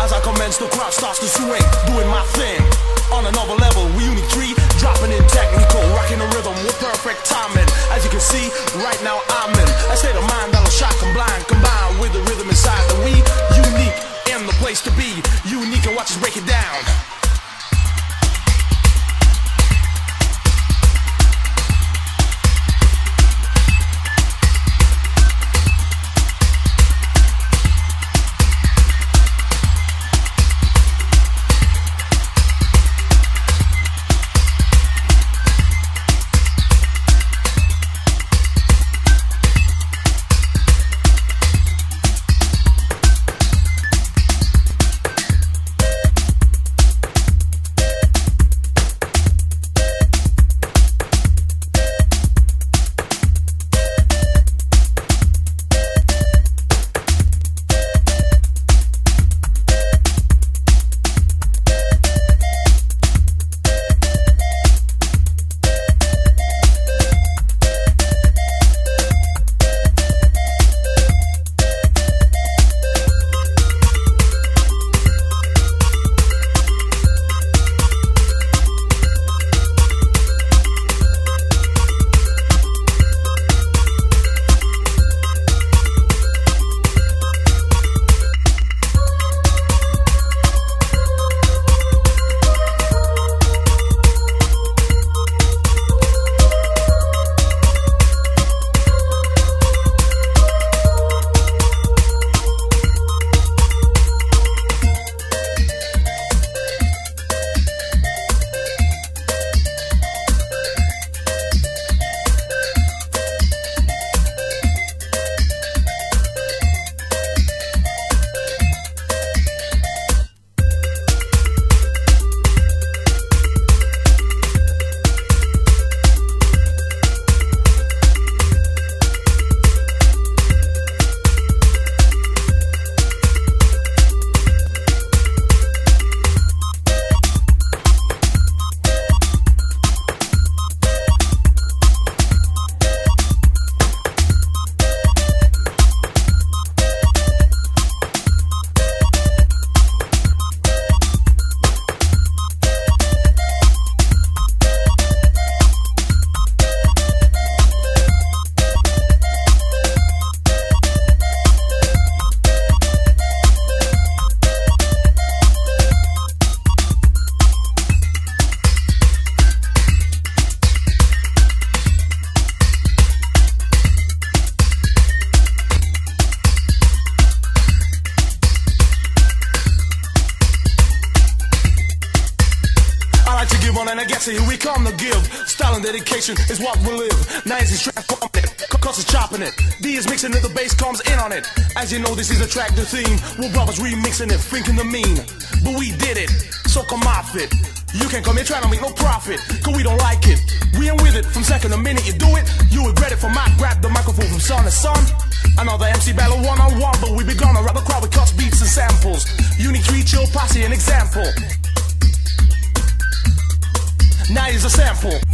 As I commence, the crowd starts to swing, doing my thing. On another level, we Unique 3, dropping in technical, rocking the rhythm with perfect timing. As you can see, right now I'm in a state of mind that'll shock and blind, combined with the rhythm inside. And we unique in the place to be, unique and watch us break it down. And I guess here we come to give. Style and dedication is what we live. Nines is transforming it, Cuz is chopping it. D is mixing it, the bass comes in on it. As you know, this is a track to theme. We're brothers remixing it, thinking the mean. But we did it, so come off it. You can't come here trying to make no profit, cause we don't like it. We ain't with it, from second to minute you do it. You regret it from I grab the microphone from son to son. Another MC battle one-on-one, but we be gonna rock the crowd with cuts, beats and samples. Unique 3, chill, posse, an example. Now here's a sample.